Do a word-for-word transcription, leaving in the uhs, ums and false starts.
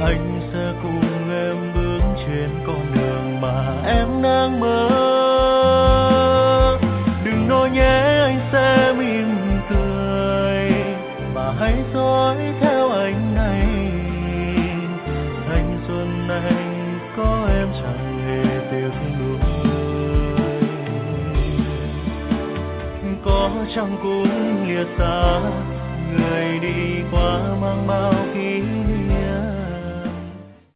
anh sẽ cùng em bước trên con đường mà em đang mơ. Đừng nói nhé anh sẽ mỉm cười, mà hãy dõi theo anh này. Thanh xuân anh có em chẳng hề tiếc nuối. Có chăng cũng lìa xa, người đi qua mang bao kỷ niệm.